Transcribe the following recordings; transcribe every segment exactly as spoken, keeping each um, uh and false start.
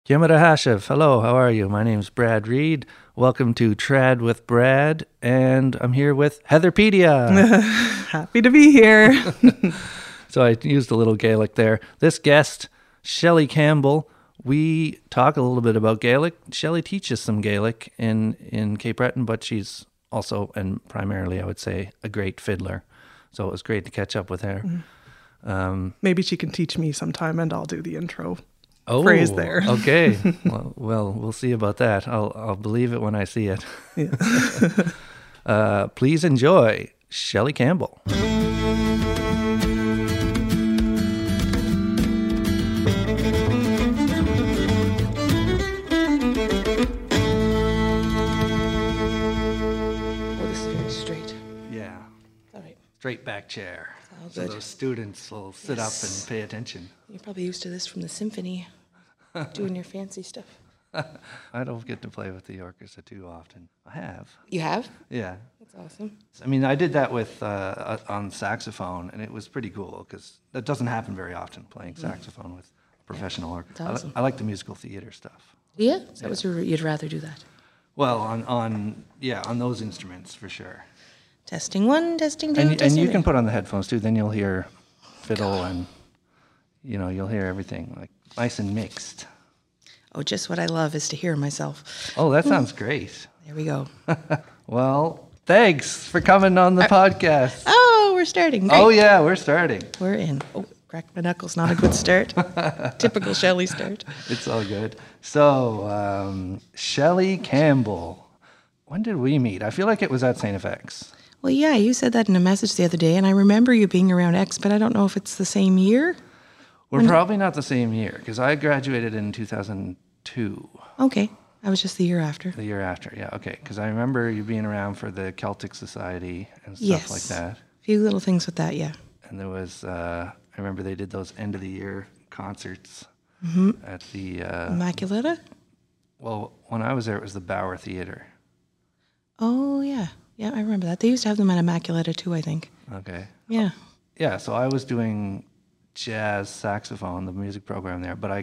Yamada Hashev, hello, how are you? My name's Brad Reed. Welcome to Trad with Brad, and I'm here with Heatherpedia. Happy to be here. So I used a little Gaelic there. This guest, Shelley Campbell, we talk a little bit about Gaelic. Shelley teaches some Gaelic in, in Cape Breton, but she's also, and primarily I would say, a great fiddler. So it was great to catch up with her. Mm. Um, Maybe she can teach me sometime and I'll do the intro. Oh, phrase there. Okay. well, well, we'll see about that. I'll I'll believe it when I see it. Yeah. uh, please enjoy Shelley Campbell. What this is very straight. Yeah. All right. Straight back chair. All So good. those students will sit Yes. up and pay attention. You're probably used to this from the symphony, doing your fancy stuff. I don't get to play with the orchestra too often. I have. You have? Yeah. That's awesome. I mean, I did that with uh, on saxophone, and it was pretty cool because that doesn't happen very often, playing saxophone with a professional orchestra. I, li- awesome. I like the musical theater stuff. Yeah? Is that what you're, you'd rather do that? Well, on, on yeah, on those instruments for sure. Testing one, testing two, And, y- and testing you three. can put on the headphones too. Then you'll hear fiddle and you know you'll hear everything like nice and mixed. Oh, just what I love is to hear myself. Oh, that sounds great. There we go. Well, thanks for coming on the podcast. Oh, we're starting. Great. Oh yeah, we're starting. We're in. Oh, cracked my knuckles. Not a good start. Typical Shelley start. It's all good. So, um, Shelley Campbell. When did we meet? I feel like it was at Saint F X. Well, yeah, you said that in a message the other day, and I remember you being around X, but I don't know if it's the same year. We're probably not the same year because I graduated in two thousand two. Okay. I was just the year after. The year after, yeah, okay. Because I remember you being around for the Celtic Society and stuff Yes. like that. A few little things with that, yeah. And there was, uh, I remember they did those end of the year concerts Mm-hmm. at the, uh, Immaculata? well, when I was there, it was the Bauer Theater. Oh, yeah. Yeah, I remember that. They used to have them at Immaculata, too, I think. Okay. Yeah. Yeah, so I was doing jazz saxophone, the music program there, but I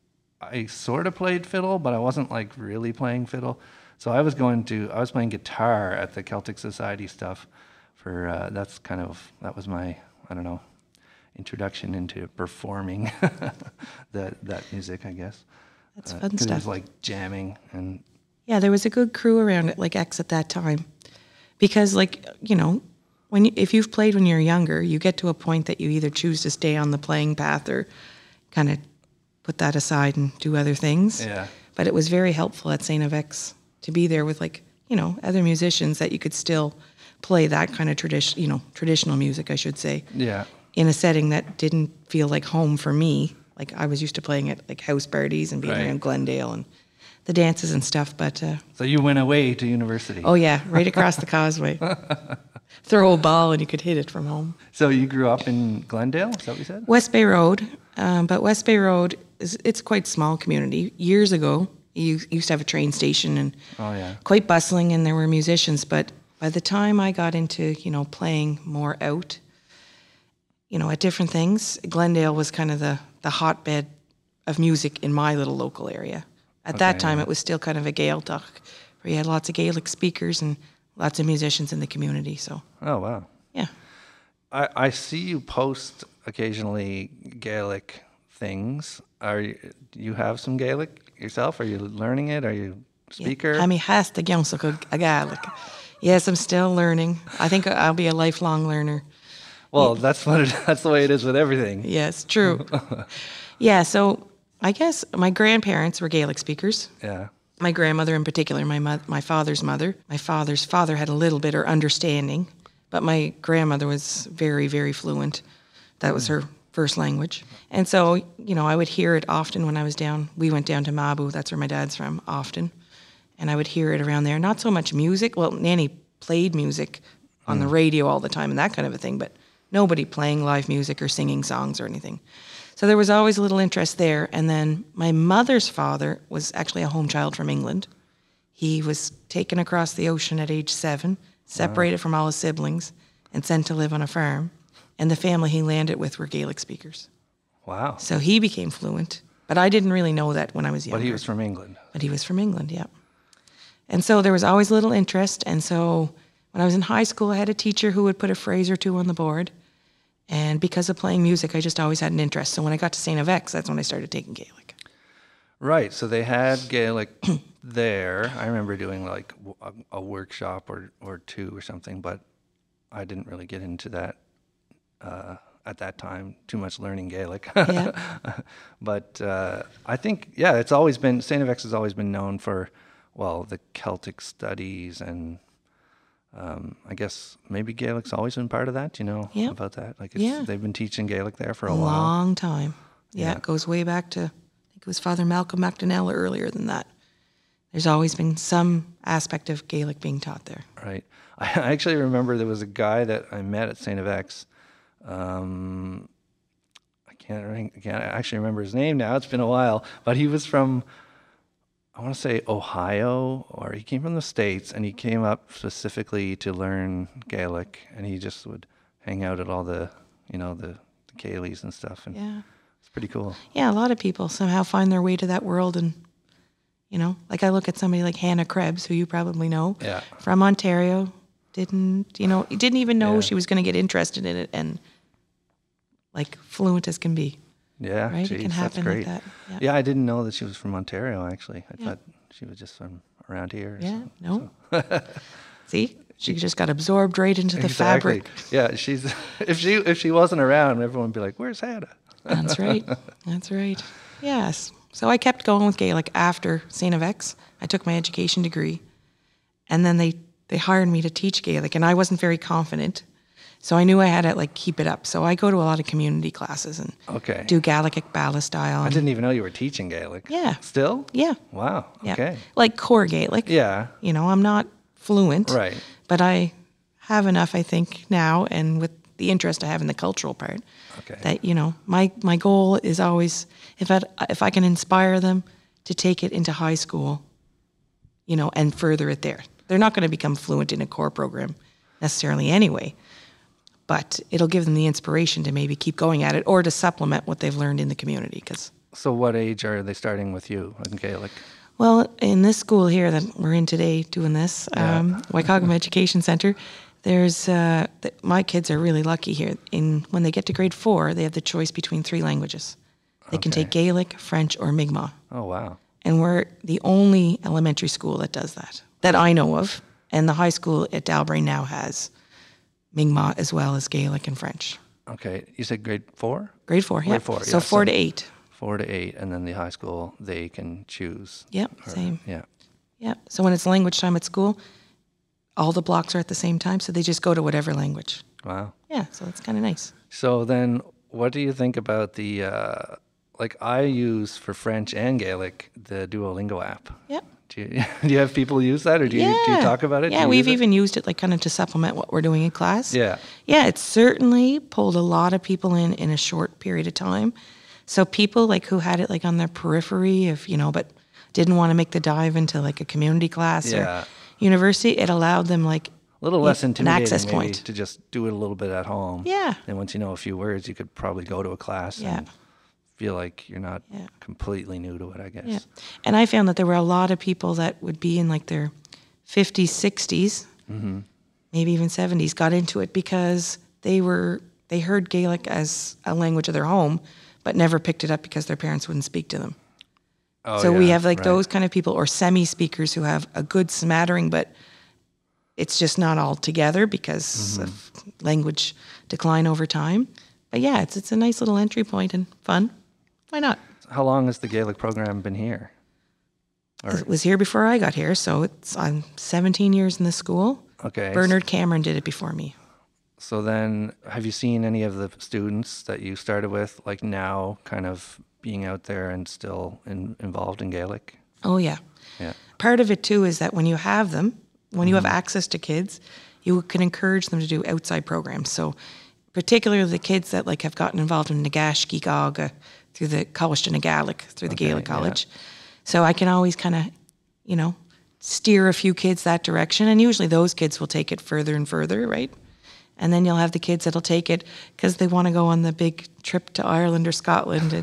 I sort of played fiddle, but I wasn't like really playing fiddle. So I was going to I was playing guitar at the Celtic Society stuff for uh, that's kind of that was my I don't know introduction into performing that that music, I guess. That's Uh, fun 'cause It stuff. was like jamming and Yeah, there was a good crew around it, like X at that time. Because, like, you know, when you, if you've played when you're younger, you get to a point that you either choose to stay on the playing path or kind of put that aside and do other things. yeah. But it was very helpful at Saint F X to be there with, like, you know, other musicians that you could still play that kind of tradition, you know, traditional music, I should say, Yeah. in a setting that didn't feel like home for me. Like, I was used to playing at, like, house parties and being Right. around Glendale and the dances and stuff. But, uh, So you went away to university. oh, yeah, right across the causeway. Throw a ball and you could hit it from home. So you grew up in Glendale, is that what you said? West Bay Road, um, but West Bay Road, is it's quite a small community. Years ago, you used to have a train station and Oh yeah. quite bustling, and there were musicians. But by the time I got into, you know, playing more out, you know, at different things, Glendale was kind of the, the hotbed of music in my little local area. At that Okay, time, yeah. it was still kind of a Gaeltacht, where you had lots of Gaelic speakers and lots of musicians in the community. So, Oh wow. yeah. I, I see you post occasionally Gaelic things. Are you, do you have some Gaelic yourself? Are you learning it? Are you a speaker? I mean, has to a Gaelic. Yes, I'm still learning. I think I'll be a lifelong learner. well, that's what it, that's the way it is with everything. Yes, true. Yeah, so I guess my grandparents were Gaelic speakers. Yeah. My grandmother in particular, my mo- my father's mother. My father's father had a little bit of understanding, but my grandmother was very, very fluent. That was her first language. And so, you know, I would hear it often when I was down. We went down to Mabu, that's where my dad's from, often. And I would hear it around there. Not so much music. Well, Nanny played music on the radio all the time and that kind of a thing, but nobody playing live music or singing songs or anything. So there was always a little interest there. And then my mother's father was actually a home child from England. He was taken across the ocean at age seven, separated from all his siblings, and sent to live on a farm. And the family he landed with were Gaelic speakers. Wow. So he became fluent. But I didn't really know that when I was younger. But he was from England. But he was from England, yeah. And so there was always little interest. And so when I was in high school, I had a teacher who would put a phrase or two on the board. And because of playing music, I just always had an interest. So when I got to Saint F X, that's when I started taking Gaelic. Right. So they had Gaelic there. I remember doing like w- a, a workshop or, or two or something, but I didn't really get into that uh, at that time, too much learning Gaelic. Yeah. But uh, I think, yeah, it's always been, Saint F X has always been known for, well, the Celtic studies, and um, I guess maybe Gaelic's always been part of that. Do you know Yeah. about that? Like it's, Yeah. they've been teaching Gaelic there for a, A while. long time. Yeah, Yeah. it goes way back to, I think it was Father Malcolm MacDonnell or earlier than that. There's always been some aspect of Gaelic being taught there. Right. I actually remember there was a guy that I met at Saint F X. Um, I can't, re- I can't actually remember his name now. It's been a while. But he was from, I want to say Ohio, or he came from the States, and he came up specifically to learn Gaelic. And he just would hang out at all the, you know, the, the Céilís and stuff. And Yeah. it's pretty cool. Yeah, a lot of people somehow find their way to that world. And, you know, like I look at somebody like Hannah Krebs, who you probably know, Yeah. from Ontario, didn't, you know, didn't even know Yeah. she was going to get interested in it, and like fluent as can be. Yeah, Right? It geez, can happen that's like great. that. Yeah. Yeah, I didn't know that she was from Ontario, actually. I Yeah. thought she was just from around here. or Yeah, something. no. See, she just got absorbed right into the Exactly. fabric. Yeah, she's if she if she wasn't around, everyone would be like, "Where's Hannah?" That's right. That's right. Yes. So I kept going with Gaelic after Saint F X. I took my education degree, and then they they hired me to teach Gaelic, and I wasn't very confident, so I knew I had to like keep it up. So I go to a lot of community classes and Okay. do Gaelic Bala style. I and- didn't even know you were teaching Gaelic. Yeah. Still? Yeah. Wow. Yeah. Okay. Like core Gaelic. Yeah. You know, I'm not fluent. Right. But I have enough, I think, now, and with the interest I have in the cultural part, Okay. that, you know, my, my goal is always, if I, if I can inspire them to take it into high school, you know, and further it there. They're not going to become fluent in a core program necessarily anyway, but it'll give them the inspiration to maybe keep going at it or to supplement what they've learned in the community. Because, So what age are they starting with you in Gaelic? well, in this school here that we're in today doing this, Yeah. um, Waikagama Education Center, there's, uh, th- my kids are really lucky here. In when they get to grade four, they have the choice between three languages. They can Okay. take Gaelic, French, or Mi'kmaq. Oh, wow. And we're the only elementary school that does that, that I know of. And the high school at Dalbrain now has Mi'kmaq as well as Gaelic and French. Okay. You said grade four? Grade four, yeah. Grade four, So yeah, four so- to eight. Four to eight, and then the high school, they can choose. Yep, or- same. Yeah. Yeah. So when it's language time at school, all the blocks are at the same time, so they just go to whatever language. Wow. Yeah, so it's kind of nice. So then, what do you think about the, uh, like I use for French and Gaelic, the Duolingo app? Yep. Do you, do you have people use that, or do you, yeah. do you talk about it? Do Yeah, you we've use it? even used it like kind of to supplement what we're doing in class. Yeah. Yeah, it's certainly pulled a lot of people in in a short period of time. So people like who had it like on their periphery of, you know, but didn't want to make the dive into like a community class Yeah. or university, it allowed them like A little less an intimidating, access maybe, point. to just do it a little bit at home. Yeah. And once you know a few words, you could probably go to a class Yeah. and feel like you're not Yeah. completely new to it, I guess. Yeah. And I found that there were a lot of people that would be in like their fifties, sixties, Mm-hmm. maybe even seventies, got into it because they were they heard Gaelic as a language of their home, but never picked it up because their parents wouldn't speak to them. Oh, so we yeah, have like right. those kind of people or semi-speakers who have a good smattering, but it's just not all together because Mm-hmm. of language decline over time. But yeah, it's it's a nice little entry point and fun. Why not? How long has the Gaelic program been here? Or- It was here before I got here, so it's I'm seventeen years in the school. Okay. Bernard Cameron did it before me. So then, have you seen any of the students that you started with, like now, kind of being out there and still in, involved in Gaelic? Oh yeah. Yeah. Part of it too is that when you have them, when you have access to kids, you can encourage them to do outside programs. So particularly the kids that like have gotten involved in Nagash Gigaga through the College to Gaelic, through the Okay, Gaelic yeah. College. So I can always kind of, you know, steer a few kids that direction. And usually those kids will take it further and further, right? And then you'll have the kids that'll take it because they want to go on the big trip to Ireland or Scotland and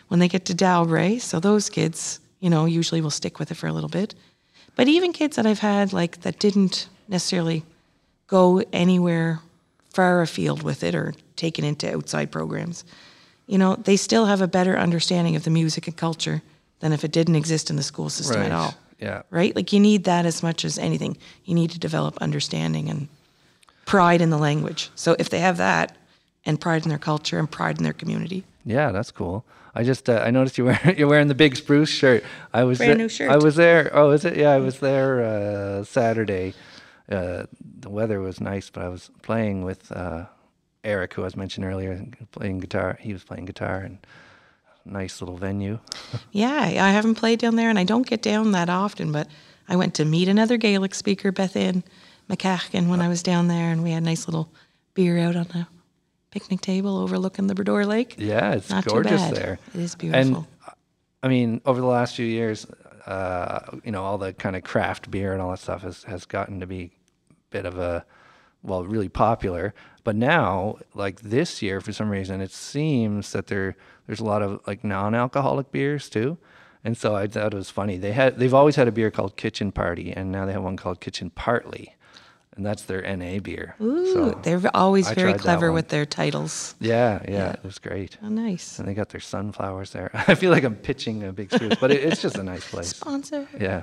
when they get to Dalbray. So those kids, you know, usually will stick with it for a little bit. But even kids that I've had, like, that didn't necessarily go anywhere far afield with it or taken into outside programs, you know, they still have a better understanding of the music and culture than if it didn't exist in the school system Right. at all. Yeah. Right? Like, you need that as much as anything. You need to develop understanding and pride in the language. So if they have that and pride in their culture and pride in their community. Yeah, that's cool. I just uh, I noticed you wearing you're wearing the Big Spruce shirt. I was Brand the- new shirt. I was there. Oh, is it? Yeah, I was there uh, Saturday. Uh, the weather was nice, but I was playing with uh, Eric, who I was mentioned earlier, playing guitar. He was playing guitar, and nice little venue. Yeah, I haven't played down there, and I don't get down that often, but I went to meet another Gaelic speaker, Beth Ann McCachkin, when I was down there, and we had a nice little beer out on the picnic table overlooking the Bredor Lake. Yeah, it's Not too gorgeous bad. there. It is beautiful. And I mean, over the last few years, uh, you know, all the kind of craft beer and all that stuff has, has gotten to be a bit of a, well, really popular. But now, like this year, for some reason, it seems that there there's a lot of like non-alcoholic beers too. And so I thought it was funny. They had they've always had a beer called Kitchen Party, and now they have one called Kitchen Partly, and that's their N A beer. Ooh, So, they're always I very tried that clever one. with their titles. yeah, yeah, it was great. Oh, nice. And they got their sunflowers there. I feel like I'm pitching a Big Spruce, but it, it's just a nice place. Sponsor. Yeah.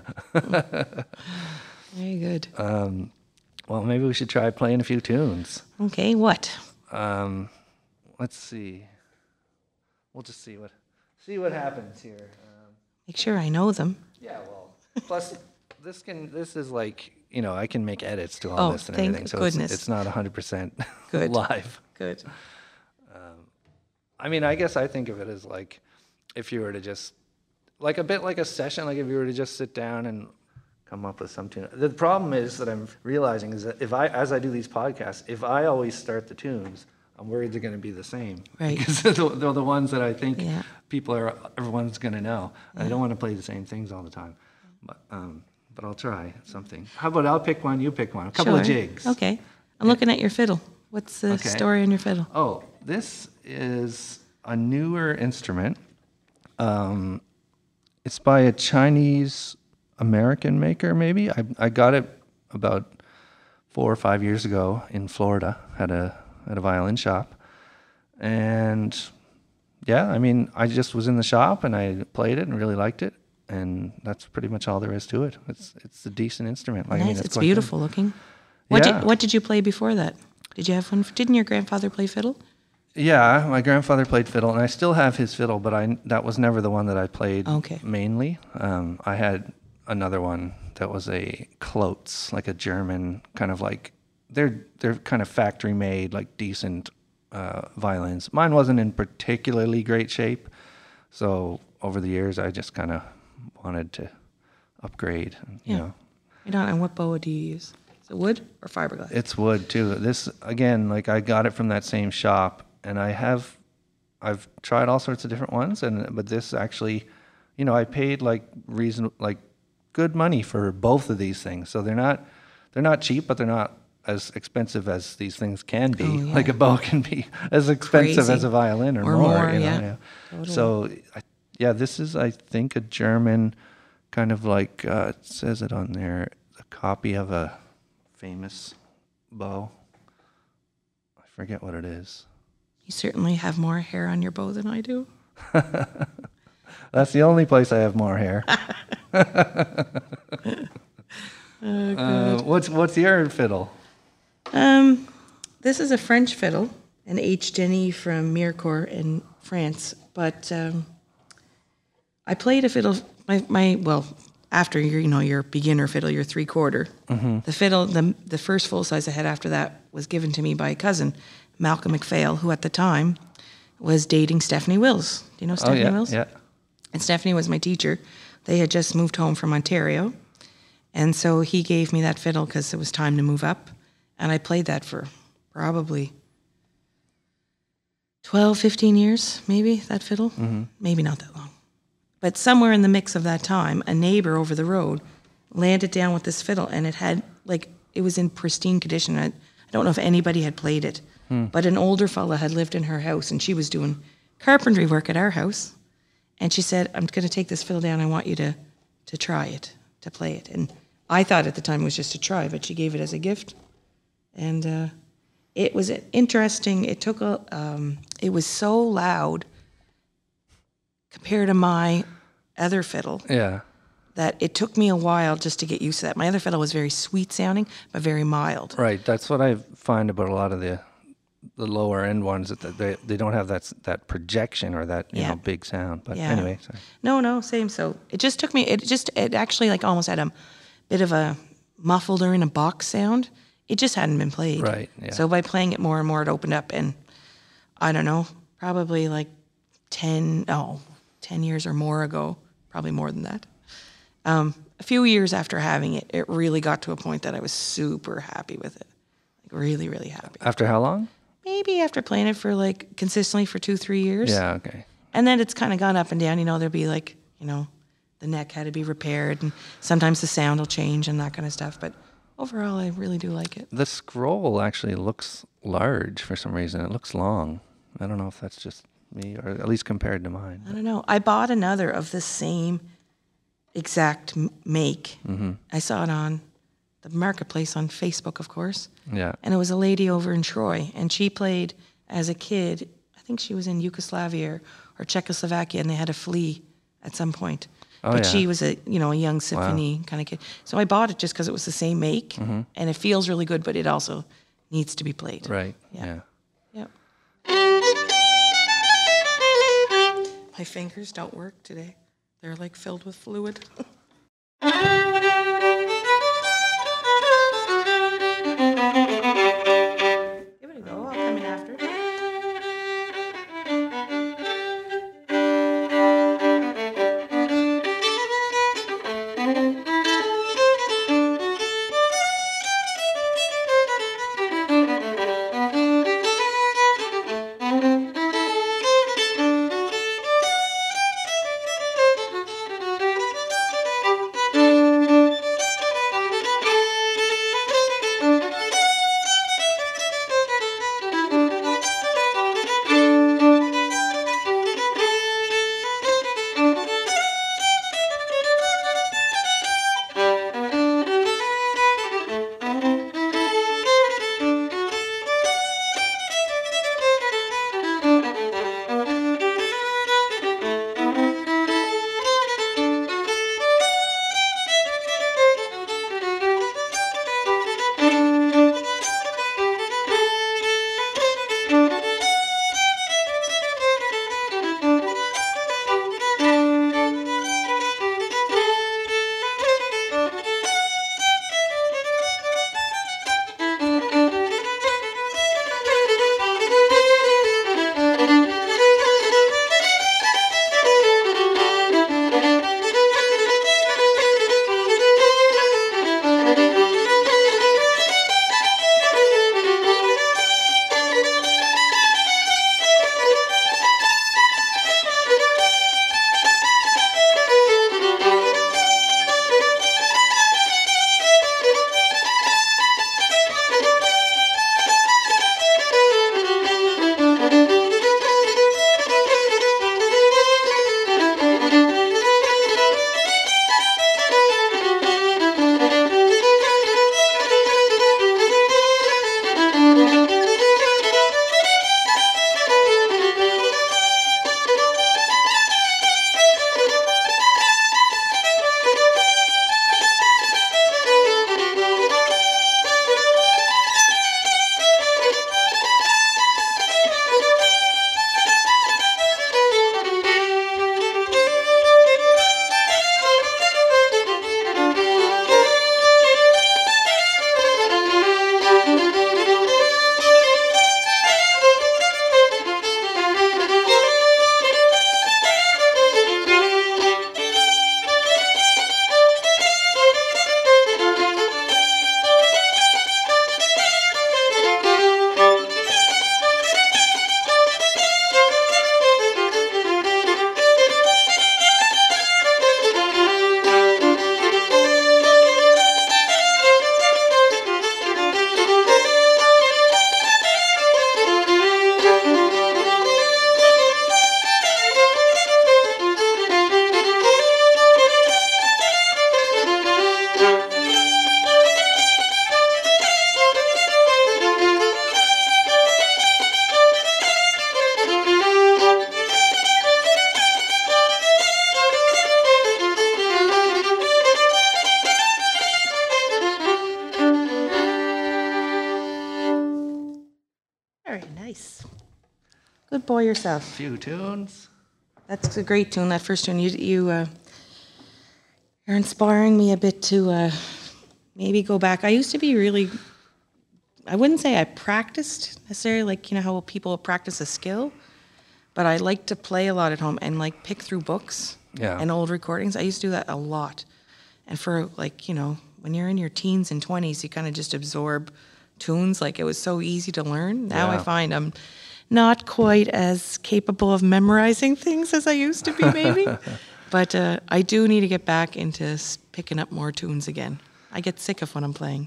Very good. Well, maybe we should try playing a few tunes. Okay, what? Um, let's see. We'll just see what see what happens here. Um, Make sure I know them. yeah. Well, plus this can this is like you know I can make edits to all Oh, this and thank everything, so goodness. it's, it's not one hundred percent Good. live. Good. I mean, I guess I think of it as like if you were to just like a bit like a session, like if you were to just sit down and come up with some tune. The problem is that I'm realizing is that if I, as I do these podcasts, if I always start the tunes, I'm worried they're going to be the same. Right. Because they're, they're the ones that I think Yeah. people are, everyone's going to know. I don't want to play the same things all the time. But, um, but I'll try something. How about I'll pick one, you pick one. A couple of Sure. jigs. Okay. I'm looking at your fiddle. What's the Okay. story on your fiddle? Oh, this is a newer instrument. Um, it's by a Chinese American maker, maybe. I I got it about four or five years ago in Florida at a at a violin shop, and yeah, I mean, I just was in the shop and I played it and really liked it, and that's pretty much all there is to it. It's it's a decent instrument. Like, I Nice. mean, It's quite good. beautiful looking. What Yeah. did What did you play before that? Did you have one? Didn't your grandfather play fiddle? Yeah, my grandfather played fiddle, and I still have his fiddle, but I that was never the one that I played Okay. mainly. Um, I had another one that was a Klotz, like a German kind of like they're they're kind of factory made, like decent uh, violins. Mine wasn't in particularly great shape, so over the years I just kind of wanted to upgrade. You Yeah. know, I don't know. What boa do you use? Is it wood or fiberglass? it's wood too. This again, like I got it from that same shop, and I have, I've tried all sorts of different ones, and but this actually, you know, I paid like reason like good money for both of these things. So they're not, they're not cheap, but they're not as expensive as these things can be. Oh, yeah. Like a bow can be as expensive Crazy. as a violin or, Or more. more, you know, yeah. Totally. So, I, yeah, this is I think a German, kind of like uh, it says it on there, a copy of a famous bow. I forget what it is. You certainly have more hair on your bow than I do. That's the only place I have more hair. uh, what's what's your fiddle? Um, this is a French fiddle, an H. Denis from Mirecourt in France. But um, I played a fiddle. My, my well, after your you know your beginner fiddle, your three quarter. The fiddle, the the first full size I had after that was given to me by a cousin, Malcolm McPhail, who at the time was dating Stephanie Wills. Do you know Stephanie oh yeah, Wills? yeah. And Stephanie was my teacher. They had just moved home from Ontario. And so he gave me that fiddle because it was time to move up. And I played that for probably twelve, fifteen years, maybe, that fiddle. Mm-hmm. Maybe not that long. But somewhere in the mix of that time, a neighbor over the road landed down with this fiddle, and it had, like, it was in pristine condition. I, I don't know if anybody had played it, but an older fella had lived in her house, and she was doing carpentry work at our house. And she said, I'm going to take this fiddle down. I want you to, to try it, to play it. And I thought at the time it was just a try, but she gave it as a gift. And uh, it was interesting. It took a, um, it was so loud compared to my other fiddle Yeah. that it took me a while just to get used to that. My other fiddle was very sweet sounding, but very mild. Right. That's what I find about a lot of the the lower end ones, that they they don't have that that projection or that you Yeah. know big sound. But Yeah. anyway, sorry. No, no, same. So it just took me, it just, it actually like almost had a bit of a muffled or in a box sound. It just hadn't been played. Right, yeah. So by playing it more and more, it opened up, and I don't know, probably like ten, oh, ten years or more ago, probably more than that. Um, a few years after having it, it really got to a point that I was super happy with it. Like really, really happy. After how long? Maybe after playing it for like consistently for two, three years. Yeah. Okay. And then it's kind of gone up and down. You know, there'll be like, you know, the neck had to be repaired, and sometimes the sound will change and that kind of stuff. But overall, I really do like it. The scroll actually looks large for some reason. It looks long. I don't know if that's just me, or at least compared to mine. I don't know. I bought another of the same exact m- make. Mm-hmm. I saw it on the marketplace on Facebook, of course. Yeah. And it was a lady over in Troy, and she played as a kid. I think she was in Yugoslavia or, or Czechoslovakia, and they had a flea at some point. Oh, but yeah. she was a you know a young symphony kind of kid. So I bought it just because it was the same make, Mm-hmm. and it feels really good, but it also needs to be played. Right. Yeah. Yeah. Yep. My fingers don't work today. They're like filled with fluid. Give it a go. I'll come in after. Good boy yourself. Few tunes. That's a great tune. That first tune, you you uh, you're inspiring me a bit to uh, maybe go back. I used to be really. I wouldn't say I practiced necessarily, like you know how people practice a skill, but I like to play a lot at home and like pick through books Yeah. and old recordings. I used to do that a lot, and for like you know when you're in your teens and twenties, you kind of just absorb tunes. Like it was so easy to learn. Now I Yeah. find I'm not quite as capable of memorizing things as I used to be, maybe. But uh, I do need to get back into s- picking up more tunes again. I get sick of when I'm playing.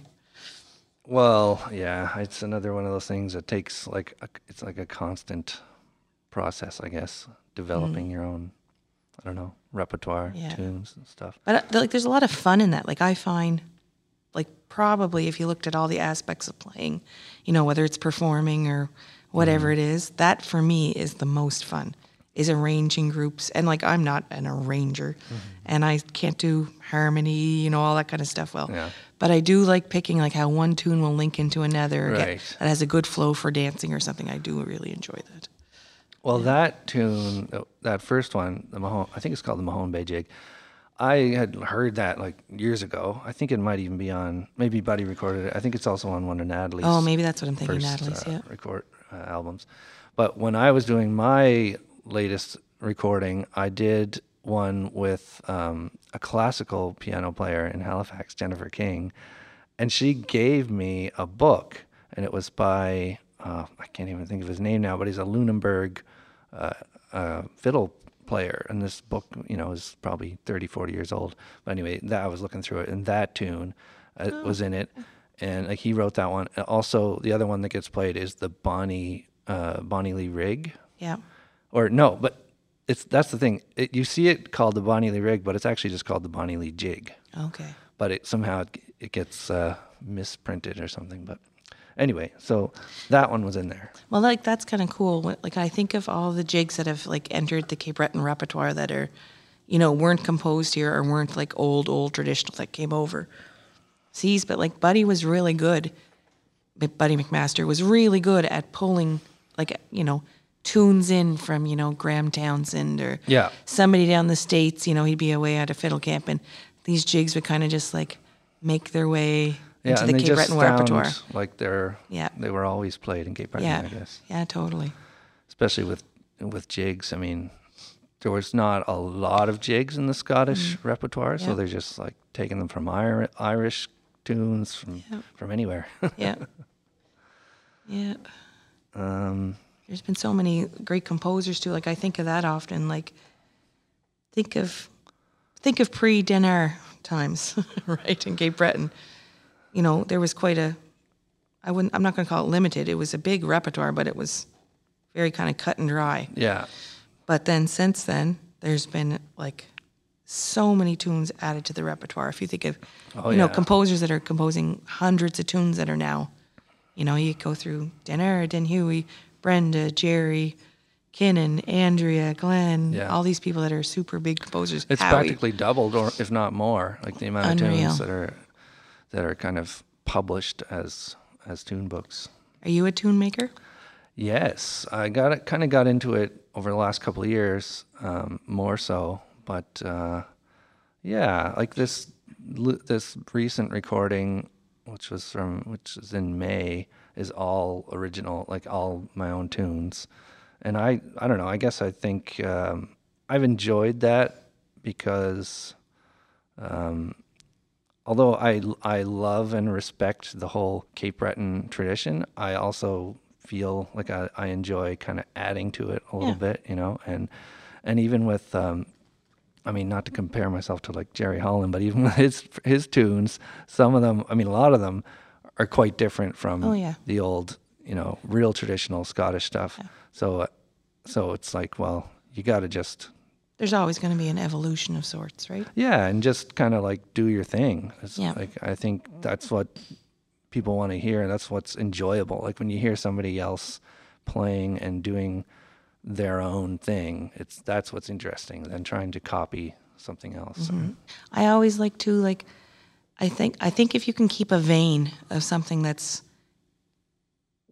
Well, yeah, it's another one of those things that takes like a, it's like a constant process, I guess, developing your own, I don't know, repertoire, Yeah. tunes and stuff. But uh, like, there's a lot of fun in that. Like I find, like probably if you looked at all the aspects of playing, you know, whether it's performing or whatever it is, that for me is the most fun. Is arranging groups, and like I'm not an arranger, and I can't do harmony, you know, all that kind of stuff well. Yeah. But I do like picking like how one tune will link into another, or get- Right. that has a good flow for dancing or something. I do really enjoy that. Well, that tune, uh, that first one, the Mahone, I think it's called the Mahone Bay Jig. I had heard that like years ago. I think it might even be on, maybe Buddy recorded it. I think it's also on one of Natalie's. Oh, maybe that's what I'm thinking, first, Natalie's, uh, yeah. record uh, albums. But when I was doing my latest recording, I did one with um, a classical piano player in Halifax, Jennifer King, and she gave me a book, and it was by uh, I can't even think of his name now, but he's a Lunenburg uh, uh, fiddle player, and this book, you know, is probably thirty, forty years old. But anyway, that I was looking through it, and that tune uh, was in it, and like he wrote that one. Also, the other one that gets played is the Bonnie uh, Bonnie Lee Rig, Yeah. or no, but it's that's the thing. It, you see it called the Bonnie Lee Rig, but it's actually just called the Bonnie Lee Jig. Okay. But it somehow it, it gets uh, misprinted or something. But anyway, so that one was in there. Well, like that's kind of cool. When- Like I think of all the jigs that have like entered the Cape Breton repertoire that are, you know, weren't composed here or weren't like old, old traditional that came over seas. But like Buddy was really good. But Buddy McMaster was really good at pulling like you know tunes in from you know Graham Townsend or Yeah. somebody down the States. You know, he'd be away at a fiddle camp, and these jigs would kind of just like make their way Yeah, into and the they Cape just Breton sound repertoire. like they're Yeah. they were always played in Cape Breton, Yeah, I guess. yeah, totally. Especially with with jigs. I mean, there was not a lot of jigs in the Scottish repertoire, so Yeah. they're just like taking them from Ir- Irish tunes from Yeah. from anywhere. Yeah. Yeah. um, There's been so many great composers too. Like I think of that often. Like think of think of pre-dinner times, right? In Cape Breton, you know, there was quite a. I wouldn't. I'm not going to call it limited. It was a big repertoire, but it was very kind of cut and dry. yeah, But then since then, there's been like so many tunes added to the repertoire. If you think of, Oh, you know, yeah. composers that are composing hundreds of tunes that are now, you know, you go through Denner, Den Huey, Brenda, Jerry, Kinnan, Andrea, Glenn, Yeah. all these people that are super big composers. it's Howie. practically doubled, or if not more, like the amount of Unreal. tunes that are that are kind of published as as tune books. Are you a tune maker? Yes, I got it. Kind of got into it over the last couple of years, um, more so. But uh, yeah, like this l- this recent recording, which was from which is in May, is all original, like all my own tunes. And I I don't know. I guess I think um, I've enjoyed that because. Um, Although I, I love and respect the whole Cape Breton tradition, I also feel like I, I enjoy kind of adding to it a little Yeah. bit, you know, and and even with, um, I mean, not to compare myself to like Jerry Holland, but even with his his tunes, some of them, I mean, a lot of them are quite different from Oh, yeah. the old, you know, real traditional Scottish stuff. So, uh, so it's like, well, you got to just. There's always going to be an evolution of sorts, right? Yeah, and just kind of like do your thing. It's Yeah. Like I think that's what people want to hear, and that's what's enjoyable. Like when you hear somebody else playing and doing their own thing, it's that's what's interesting than trying to copy something else. I always like to like I think I think if you can keep a vein of something that's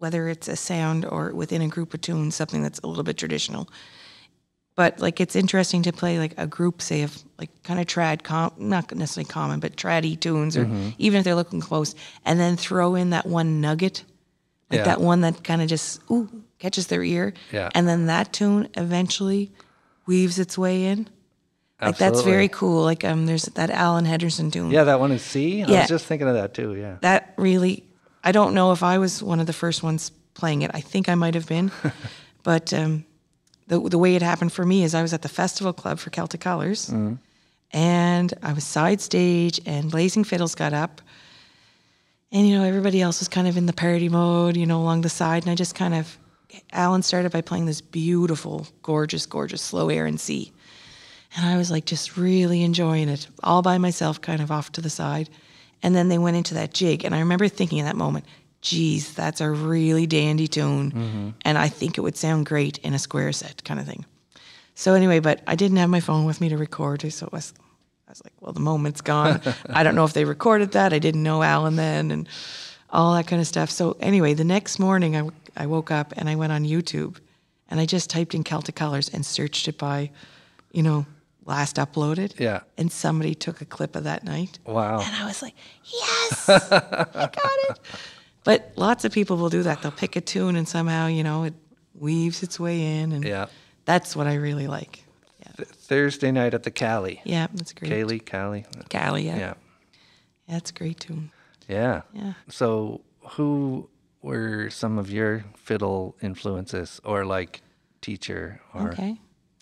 whether it's a sound or within a group of tunes, something that's a little bit traditional. But like it's interesting to play like a group, say of like kind of trad, com- not necessarily common, but traddy tunes, or Mm-hmm. even if they're looking close, and then throw in that one nugget, like Yeah. that one that kind of just ooh catches their ear, Yeah. and then that tune eventually weaves its way in. Like that's Absolutely. very cool. Like um, there's that Alan Henderson tune. Yeah, that one is C. I Yeah. was just thinking of that too. Yeah. That really, I don't know if I was one of the first ones playing it. I think I might have been, but um, the the way it happened for me is I was at the Festival Club for Celtic Colors, Mm-hmm. and I was side stage, and Blazing Fiddles got up, and you know everybody else was kind of in the party mode, you know, along the side, and I just kind of, Alan started by playing this beautiful, gorgeous, gorgeous slow air in C. And I was like just really enjoying it all by myself, kind of off to the side. And then they went into that jig. And I remember thinking in that moment, geez, that's a really dandy tune. Mm-hmm. And I think it would sound great in a square set kind of thing. So anyway, but I didn't have my phone with me to record. So it was, I was like, well, the moment's gone. I don't know if they recorded that. I didn't know Alan then and all that kind of stuff. So anyway, the next morning I, I woke up and I went on YouTube and I just typed in Celtic Colors and searched it by, you know, last uploaded. Yeah. And somebody took a clip of that night. Wow. And I was like, yes, I got it. But lots of people will do that. They'll pick a tune and somehow, you know, it weaves its way in. And Yeah. that's what I really like. Yeah, Th- Thursday night at the Cali. yeah, that's great. Kaylee, Cali. Cali, yeah. Yeah. Yeah, that's a great tune. Yeah. Yeah. So, who were some of your fiddle influences, or like teacher, or Okay.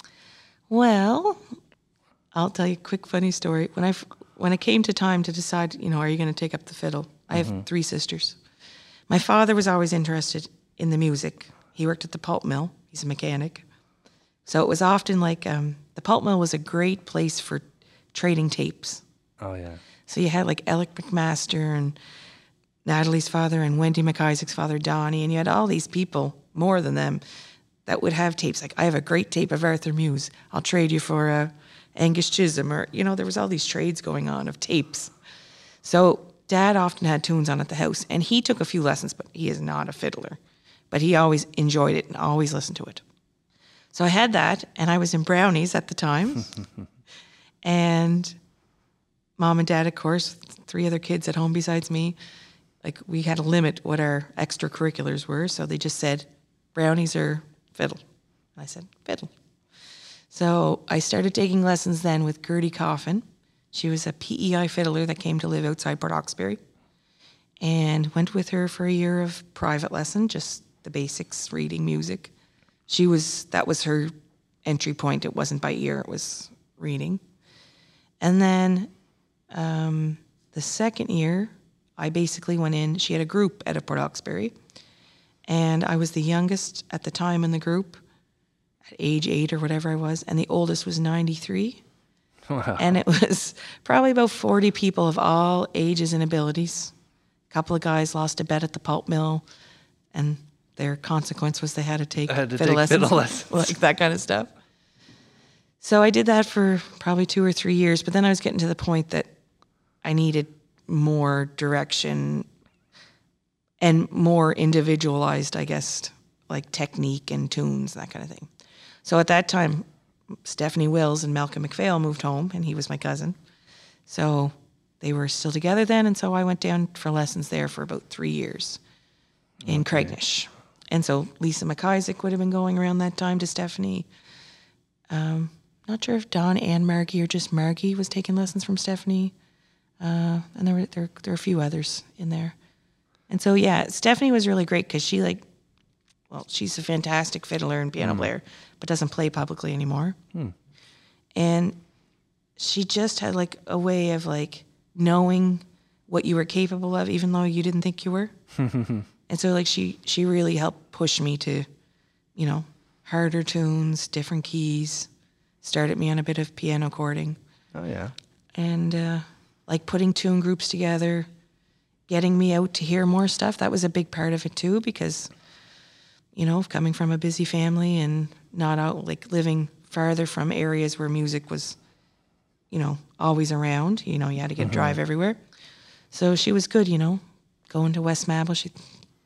Well, I'll tell you a quick funny story. When I f- when it came to time to decide, you know, are you going to take up the fiddle? I have three sisters. My father was always interested in the music. He worked at the pulp mill. He's a mechanic. So it was often like um, the pulp mill was a great place for trading tapes. Oh yeah. So you had like Alec McMaster and Natalie's father and Wendy McIsaac's father, Donnie, and you had all these people, more than them, that would have tapes. Like, I have a great tape of Arthur Muse. I'll trade you for uh, Angus Chisholm. Or, you know, there was all these trades going on of tapes. So Dad often had tunes on at the house, and he took a few lessons, but he is not a fiddler. But he always enjoyed it and always listened to it. So I had that, and I was in Brownies at the time. And Mom and Dad, of course, three other kids at home besides me, like we had to limit what our extracurriculars were. So they just said, Brownies or fiddle. I said, fiddle. So I started taking lessons then with Gertie Coffin. She was a P E I fiddler that came to live outside Port Hawkesbury, and went with her for a year of private lesson, just the basics, reading music. She was, that was her entry point. It wasn't by ear, it was reading. And then um, the second year, I basically went in, she had a group at a Port Hawkesbury, and I was the youngest at the time in the group, at age eight or whatever I was, and the oldest was ninety-three. Wow. And it was probably about forty people of all ages and abilities. A couple of guys lost a bet at the pulp mill, and their consequence was they had to take, Had to fiddle, take lessons, fiddle lessons. like that kind of stuff. So I did that for probably two or three years, but then I was getting to the point that I needed more direction and more individualized, I guess, like technique and tunes, that kind of thing. So at that time, Stephanie Wills and Malcolm McPhail moved home, and he was my cousin. So they were still together then, and so I went down for lessons there for about three years in Okay. Craignish. And so Lisa McIsaac would have been going around that time to Stephanie. Um, not sure if Don and Margie or just Margie was taking lessons from Stephanie. Uh, and there were there, there were a few others in there. And so, yeah, Stephanie was really great because she, like, well, she's a fantastic fiddler and piano player, but doesn't play publicly anymore. And she just had, like, a way of, like, knowing what you were capable of, even though you didn't think you were. And so, like, she, she really helped push me to, you know, harder tunes, different keys, started me on a bit of piano chording. Oh yeah. And, uh, like, putting tune groups together, getting me out to hear more stuff. That was a big part of it, too, because, you know, coming from a busy family and not out, like, living farther from areas where music was, you know, always around. You know, you had to get a drive everywhere. So she was good, you know, going to West Mabel. She'd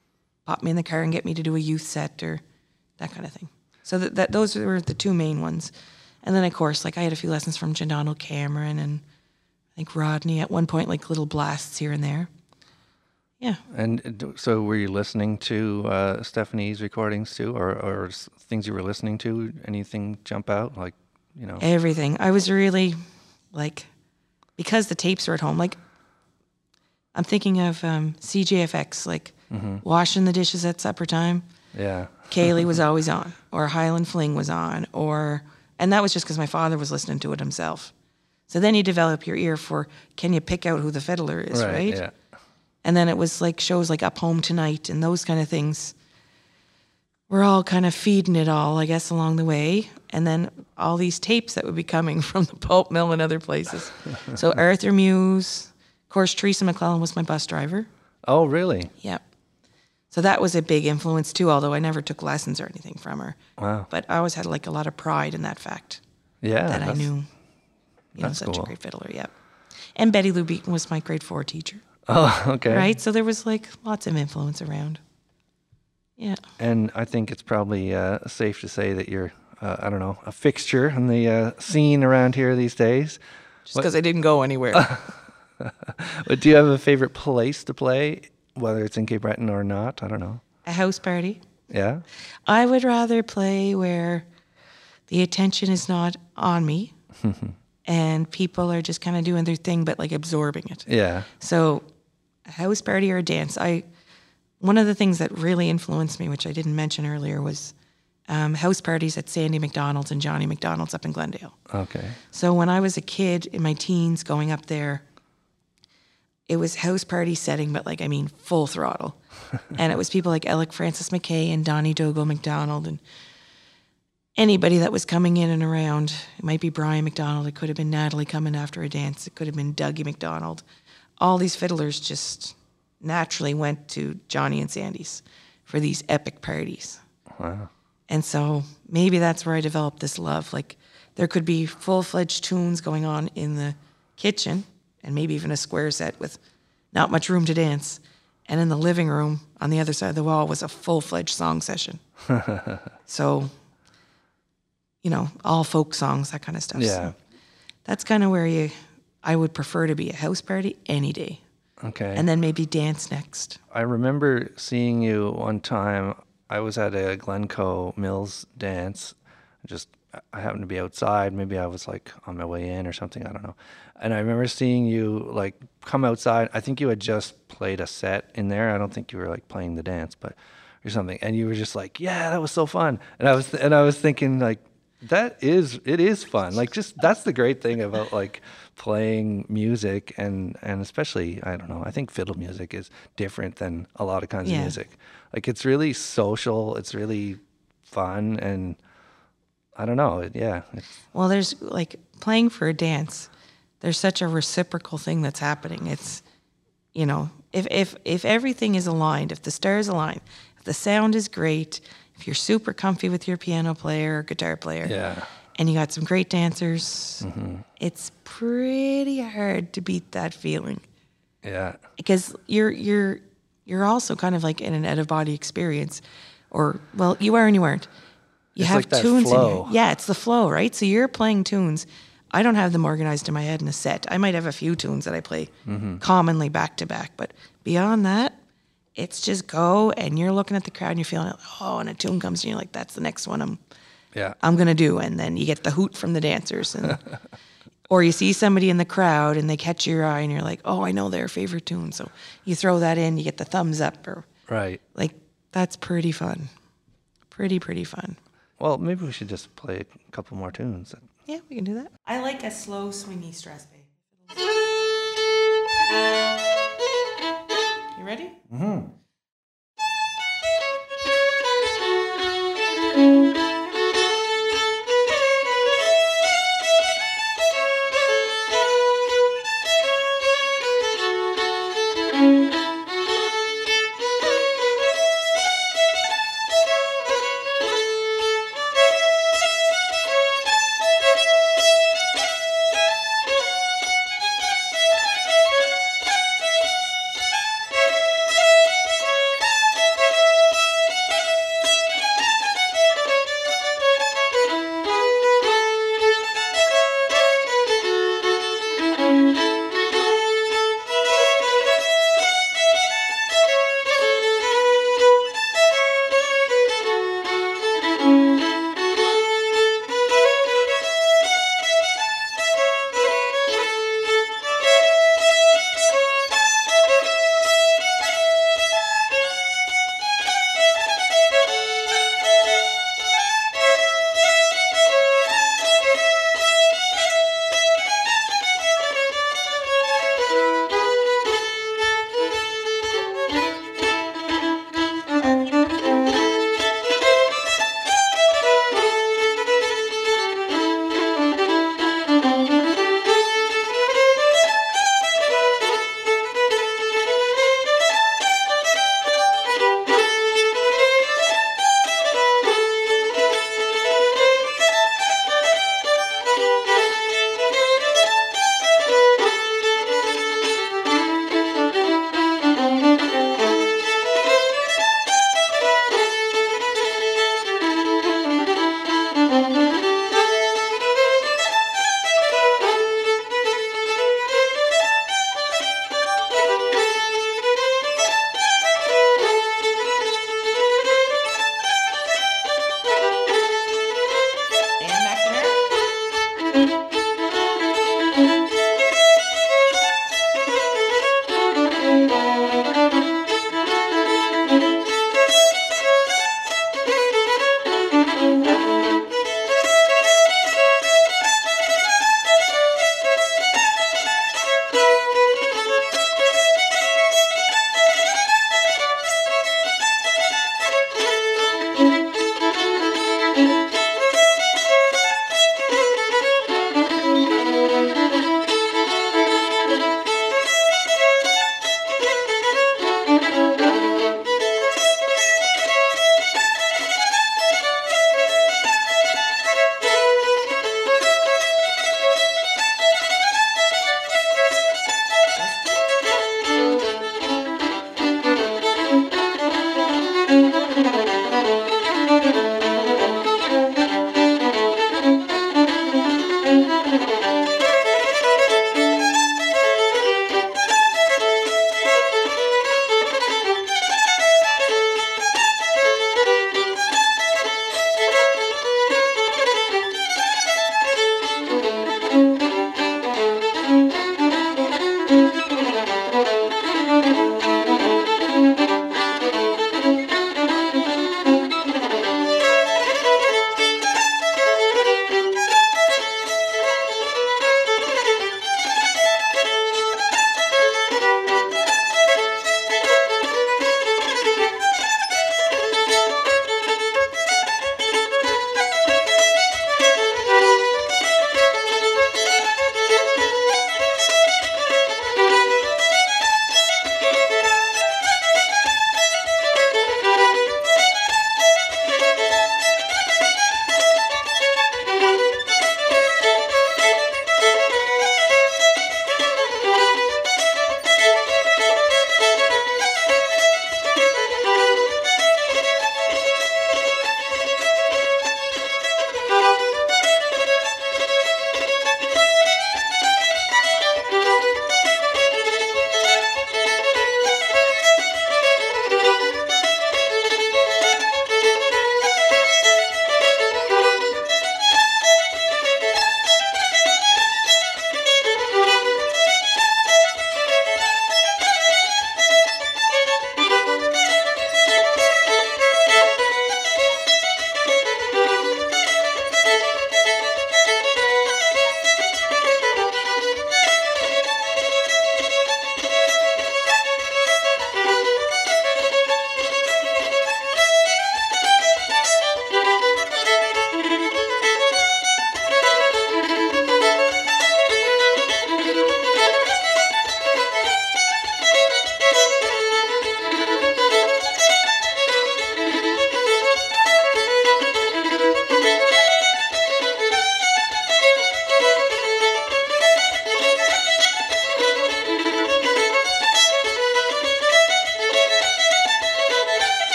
pop me in the car and get me to do a youth set or that kind of thing. So that, that those were the two main ones. And then, of course, like I had a few lessons from John Donald Cameron and I think Rodney at one point, like little blasts here and there. Yeah. And d- so were you listening to uh, Stephanie's recordings too, or, or s- things you were listening to? Anything jump out? Like, you know? Everything. I was really like, because the tapes were at home, like I'm thinking of um, C J F X, like washing the dishes at supper time. Yeah. Kaylee was always on, or Highland Fling was on, or, and that was just because my father was listening to it himself. So then you develop your ear for, can you pick out who the fiddler is, right? Yeah. And then it was like shows like Up Home Tonight and those kind of things. We're all kind of feeding it all, I guess, along the way. And then all these tapes that would be coming from the pulp mill and other places. So Arthur Muse, of course, Teresa McClellan was my bus driver. Oh, really? Yep. So that was a big influence too, although I never took lessons or anything from her. Wow. But I always had like a lot of pride in that fact Yeah. that I that's- knew, you know, that's such cool. a great fiddler. Yep. And Betty Lou Beaton was my grade four teacher. Oh, okay. Right? So there was like lots of influence around. Yeah. And I think it's probably uh, safe to say that you're, uh, I don't know, a fixture in the uh, scene around here these days. Just because I didn't go anywhere. But do you have a favorite place to play, whether it's in Cape Breton or not? I don't know. A house party. Yeah? I would rather play where the attention is not on me and people are just kind of doing their thing but like absorbing it. Yeah. So a house party or a dance. I one of the things that really influenced me, which I didn't mention earlier, was um, house parties at Sandy McDonald's and Johnny McDonald's up in Glendale. Okay. So when I was a kid in my teens going up there, it was house party setting, but like, I mean, full throttle. And it was people like Alec Francis McKay and Donnie Dogo McDonald and anybody that was coming in and around. It might be Brian McDonald. It could have been Natalie coming after a dance. It could have been Dougie McDonald. All these fiddlers just naturally went to Johnny and Sandy's for these epic parties. Wow. And so maybe that's where I developed this love. Like there could be full-fledged tunes going on in the kitchen and maybe even a square set with not much room to dance. And in the living room on the other side of the wall was a full-fledged song session. So, you know, all folk songs, that kind of stuff. Yeah. So that's kind of where you, I would prefer to be a house party any day. Okay. And then maybe dance next. I remember seeing you one time. I was at a Glencoe Mills dance. Just I happened to be outside. Maybe I was like on my way in or something. I don't know. And I remember seeing you like come outside. I think you had just played a set in there. I don't think you were like playing the dance, but or something. And you were just like, "Yeah, that was so fun." And I was and I was thinking like, that is it is fun. Like just that's the great thing about like playing music and and especially I don't know. I think fiddle music is different than a lot of kinds Yeah. of music. Like it's really social. It's really fun and I don't know. It, yeah. It's, Well, there's like playing for a dance. There's such a reciprocal thing that's happening. It's, you know, if if if everything is aligned, if the stars align, if the sound is great, if you're super comfy with your piano player or guitar player, yeah. and you got some great dancers, it's pretty hard to beat that feeling Yeah. because you're you're you're also kind of like in an out of body experience, or well, you are and you aren't. You It's have like that tunes in flow. here. Yeah, it's the flow, right? So you're playing tunes. I don't have them organized in my head in a set. I might have a few tunes that I play Mm-hmm. commonly back to back, but beyond that, it's just go and you're looking at the crowd and you're feeling, oh, and a tune comes and you're like, that's the next one I'm Yeah. I'm gonna do, and then you get the hoot from the dancers, and or you see somebody in the crowd and they catch your eye and you're like, oh, I know their favorite tune, so you throw that in, you get the thumbs up, or Right. like that's pretty fun, pretty pretty fun. Well, maybe we should just play a couple more tunes. Yeah, we can do that. I like a slow swingy Strasberg. You ready? Mm-hmm.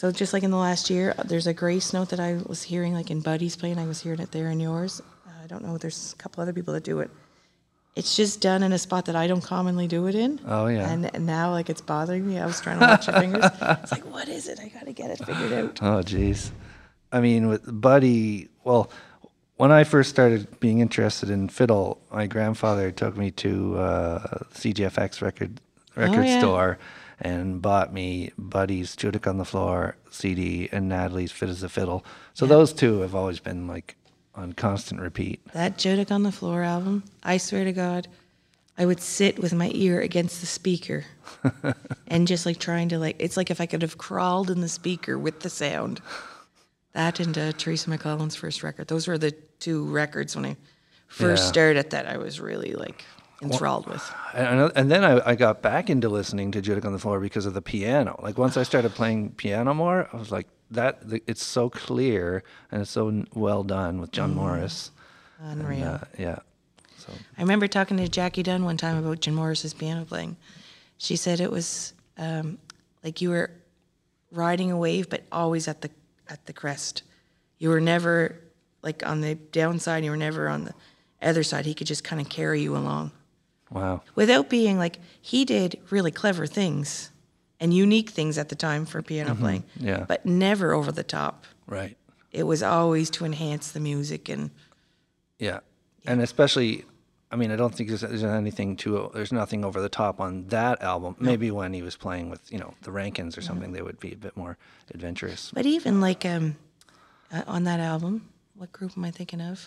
So just like in the last year, there's a grace note that I was hearing, like in Buddy's playing. I was hearing it there in yours. Uh, I don't know. There's a couple other people that do it. It's just done in a spot that I don't commonly do it in. Oh, yeah. And, and now, like, it's bothering me. I was trying to watch your fingers. It's like, what is it? I got to get it figured out. Oh, geez. I mean, with Buddy, well, when I first started being interested in fiddle, my grandfather took me to uh, C G F X record record yeah. store and bought me Buddy's Judic on the Floor C D and Natalie's Fit as a Fiddle. So those two have always been like on constant repeat. That Judic on the Floor album, I swear to God, I would sit with my ear against the speaker and just like trying to like, it's like if I could have crawled in the speaker with the sound. That and uh, Teresa McClellan's first record. Those were the two records when I first Yeah. started that I was really like enthralled with. And, and then I, I got back into listening to Judic on the Floor because of the piano. Like once I started playing piano more, I was like, that the, it's so clear and it's so n- well done with John Morris. Unreal. And, uh, yeah. So I remember talking to Jackie Dunn one time about Jim Morris's piano playing. She said it was um, like you were riding a wave, but always at the at the crest. You were never like on the downside. You were never on the other side. He could just kind of carry you along wow. without being like he did really clever things and unique things at the time for piano playing. Yeah. but never over the top. Right. It was always to enhance the music and Yeah. And especially, I mean, I don't think there's, there's anything too, there's nothing over the top on that album. Maybe when he was playing with, you know, the Rankins or something, they would be a bit more adventurous. But even like um, uh, on that album, what group am I thinking of?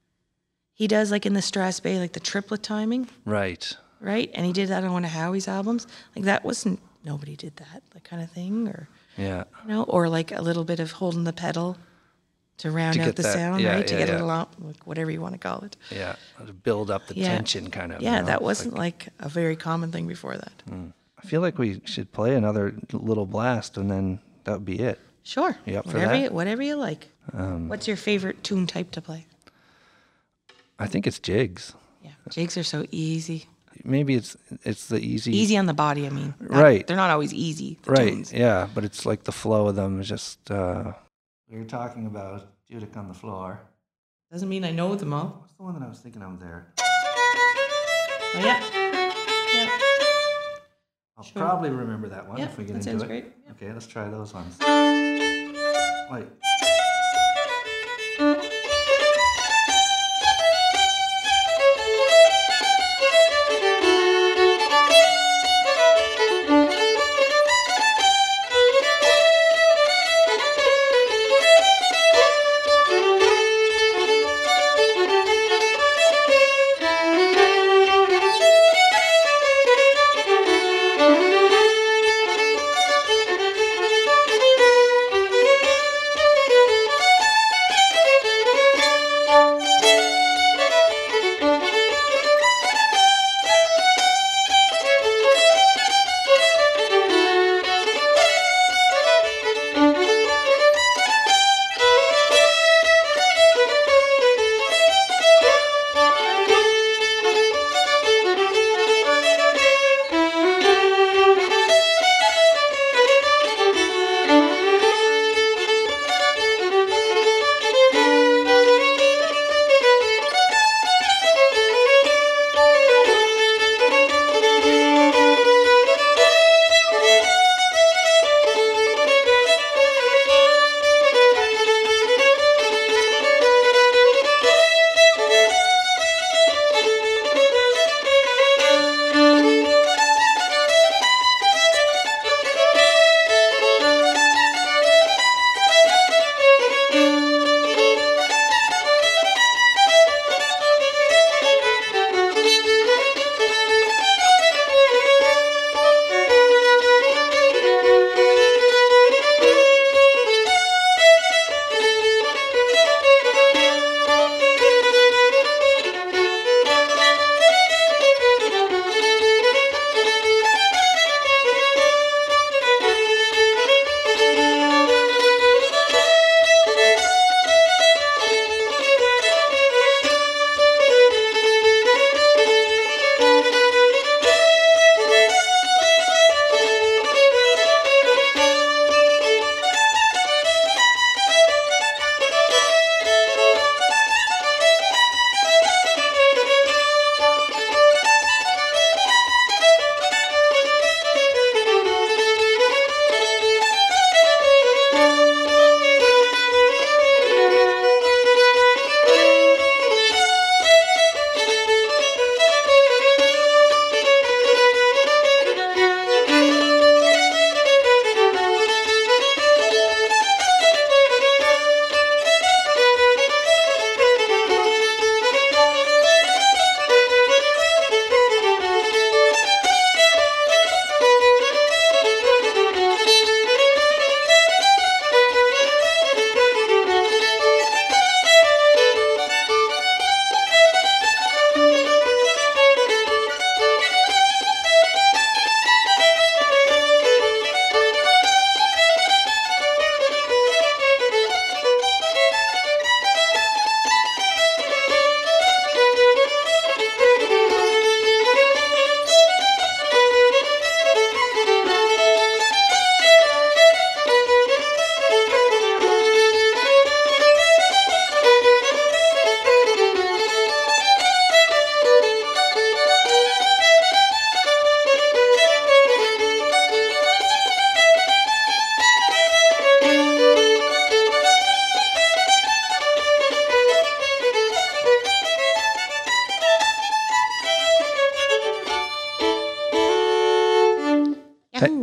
He does like in the Strass Bay, like the triplet timing, Right. right? And he did that on one of Howie's albums. Like that wasn't, nobody did that, that kind of thing, or Yeah. you know, or like a little bit of holding the pedal to round To out get the that- sound, yeah, right? To yeah, get yeah. a little, out- like whatever you want to call it. Yeah. To build up the Yeah. tension kind of. Yeah, you know? that It's wasn't like- like, a very common thing before that. I feel like we should play another little blast and then that would be it. Sure. You up for whatever that? You, whatever you like. Um, What's your favorite tune type to play? I think it's jigs. Yeah, jigs are so easy. Maybe it's it's the easy. Easy on the body, I mean. Not- Right. They're not always easy. The Right. tunes. Yeah, but it's like the flow of them is just. Uh, we were talking about Judic on the Floor. Doesn't mean I know them all. What's the one that I was thinking of there? Oh, yeah. Yeah. I'll Sure. probably remember that one Yeah, if we get that into sounds it. great. Yeah. Okay, let's try those ones. Wait.